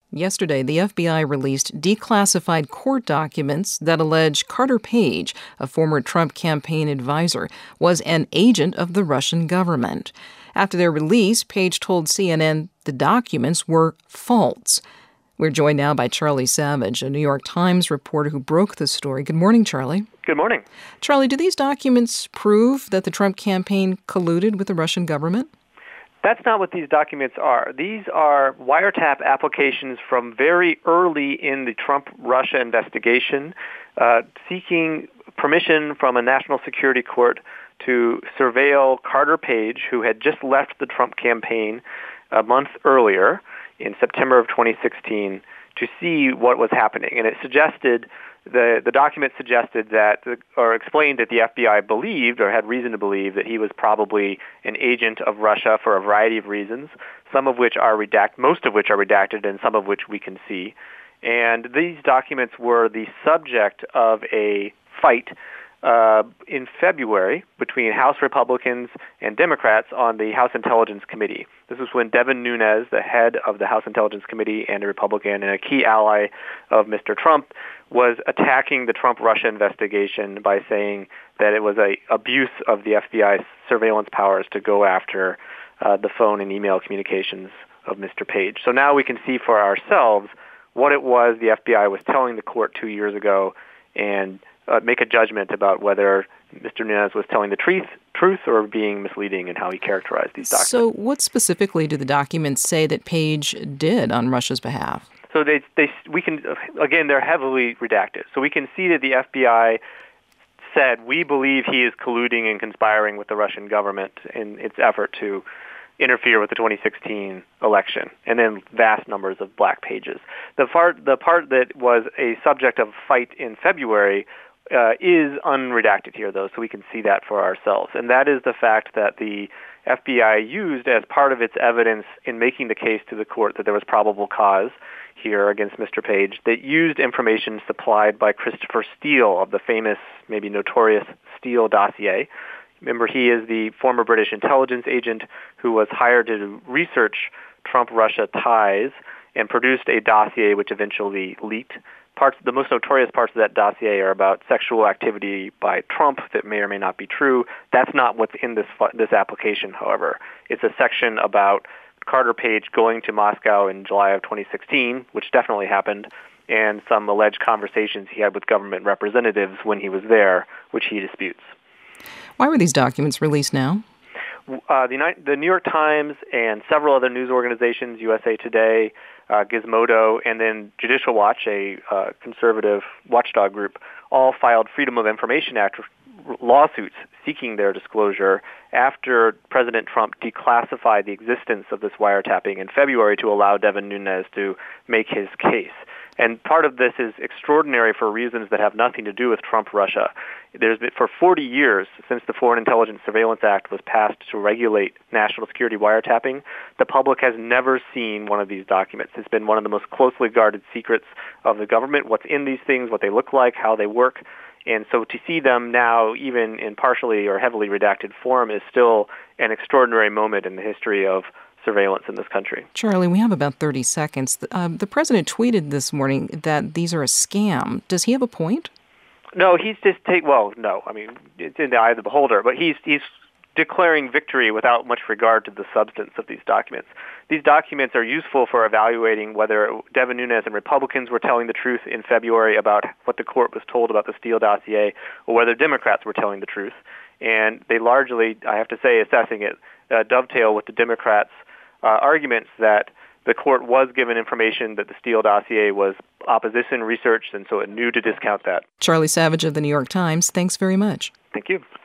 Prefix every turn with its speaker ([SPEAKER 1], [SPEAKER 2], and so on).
[SPEAKER 1] Yesterday, the FBI released declassified court documents that allege Carter Page, a former Trump campaign advisor, was an agent of the Russian government. After their release, Page told CNN the documents were false. We're joined now by Charlie Savage, a New York Times reporter who broke the story. Good morning, Charlie.
[SPEAKER 2] Good morning.
[SPEAKER 1] Charlie, do these documents prove that the Trump campaign colluded with the Russian government?
[SPEAKER 2] That's not what these documents are. These are wiretap applications from very early in the Trump-Russia investigation, seeking permission from a national security court to surveil Carter Page, who had just left the Trump campaign a month earlier in September of 2016, to see what was happening. And it suggested, the document suggested that, or explained that the FBI believed, or had reason to believe, that he was probably an agent of Russia for a variety of reasons, some of which are most of which are redacted, and some of which we can see. And these documents were the subject of a fight in February between House Republicans and Democrats on the House Intelligence Committee. This was when Devin Nunes, the head of the House Intelligence Committee and a Republican and a key ally of Mr. Trump, was attacking the Trump-Russia investigation by saying that it was an abuse of the FBI's surveillance powers to go after the phone and email communications of Mr. Page. So now we can see for ourselves what it was the FBI was telling the court 2 years ago and make a judgment about whether Mr. Nunes was telling the truth or being misleading in how he characterized these documents.
[SPEAKER 1] So what specifically do the documents say that Page did on Russia's behalf?
[SPEAKER 2] So we can, again, they're heavily redacted. So we can see that the FBI said, we believe he is colluding and conspiring with the Russian government in its effort to interfere with the 2016 election, and then vast numbers of black pages. The part that was a subject of fight in February is unredacted here, though, so we can see that for ourselves. And that is the fact that the FBI used as part of its evidence in making the case to the court that there was probable cause here against Mr. Page, that used information supplied by Christopher Steele of the famous, maybe notorious Steele dossier. Remember, he is the former British intelligence agent who was hired to research Trump-Russia ties and produced a dossier which eventually leaked. The most notorious parts of that dossier are about sexual activity by Trump that may or may not be true. That's not what's in this application, however. It's a section about Carter Page going to Moscow in July of 2016, which definitely happened, and some alleged conversations he had with government representatives when he was there, which he disputes.
[SPEAKER 1] Why were these documents released now?
[SPEAKER 2] The New York Times and several other news organizations, USA Today, Gizmodo, and then Judicial Watch, a conservative watchdog group, all filed Freedom of Information Act lawsuits seeking their disclosure after President Trump declassified the existence of this wiretapping in February to allow Devin Nunes to make his case. And part of this is extraordinary for reasons that have nothing to do with Trump-Russia. There's been, for 40 years, since the Foreign Intelligence Surveillance Act was passed to regulate national security wiretapping, the public has never seen one of these documents. It's been one of the most closely guarded secrets of the government, what's in these things, what they look like, how they work. And so to see them now, even in partially or heavily redacted form, is still an extraordinary moment in the history of surveillance in this country.
[SPEAKER 1] Charlie, we have about 30 seconds. The president tweeted this morning that these are a scam. Does he have a point?
[SPEAKER 2] No, he's just no. I mean, it's in the eye of the beholder, but he's declaring victory without much regard to the substance of these documents. These documents are useful for evaluating whether Devin Nunes and Republicans were telling the truth in February about what the court was told about the Steele dossier, or whether Democrats were telling the truth. And they largely, I have to say, assessing it, dovetail with the Democrats' arguments that the court was given information that the Steele dossier was opposition research, and so it knew to discount that.
[SPEAKER 1] Charlie Savage of the New York Times, thanks very much.
[SPEAKER 2] Thank you.